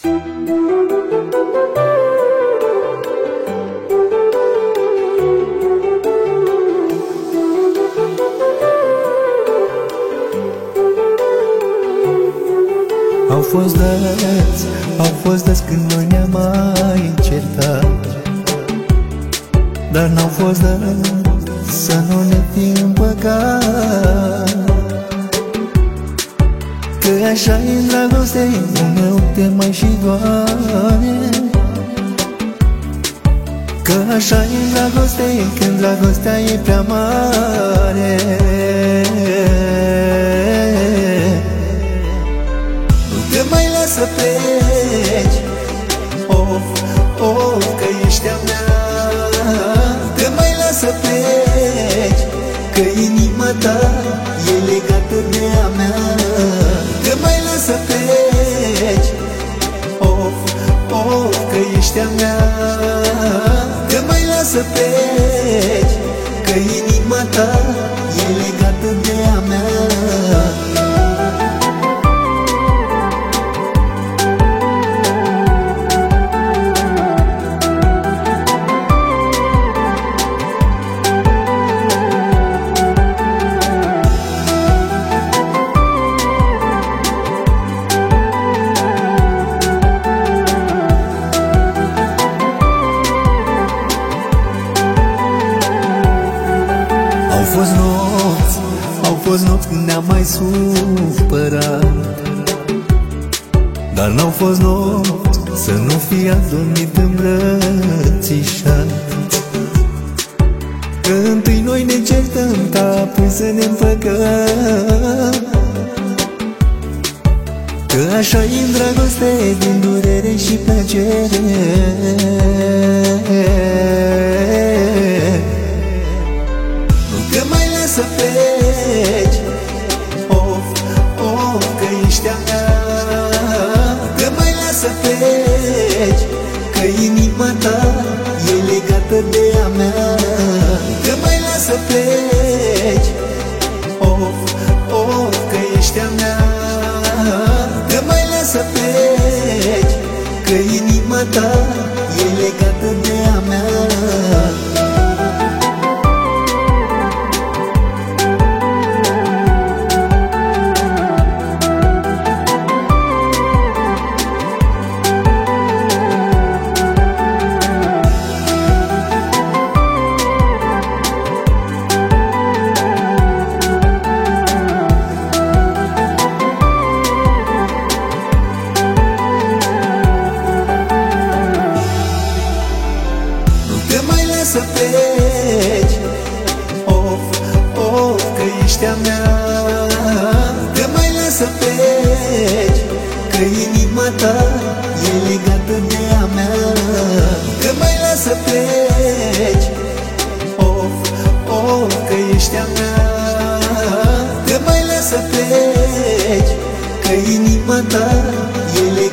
Au fost dăți când noi ne-am mai certat, dar n-au fost dăți să nu ne fi împăcat. Că așa-i în dragoste, uneori te mai și doare. Că așa-i în dragoste, când dragostea e prea mare. Mai lasă pleci, of, of, că ești a mea. Te mai lasă pleci, că inima ta e legată de a mea. Te mai lasă pleci, of, of, că ești a mea. Te mai lasă pleci, că inima ta e legată de a mea. Au fost nopți când ne-am mai supărat, dar n-au fost nopți să nu fi adormit îmbrățișat. Că întâi noi ne certăm, ca apoi să ne împăcăm. Că așa-i în dragoste, din durere și plăcere. Să pleci, of, of, că ești a mea. Că mai lasă pleci, că inima ta e legată de a mea. Că mai lasă pleci, of, of, că ești a mea. Că mai lasă pleci, că inima ta e legată de a mea. Să pleci, of, of, că ești a mea. Că mai lasă pleci, că inima ta e legată de a mea. Că mai lasă pleci, of, of, că ești a mea. Că mai lasă pleci, că inima ta e legată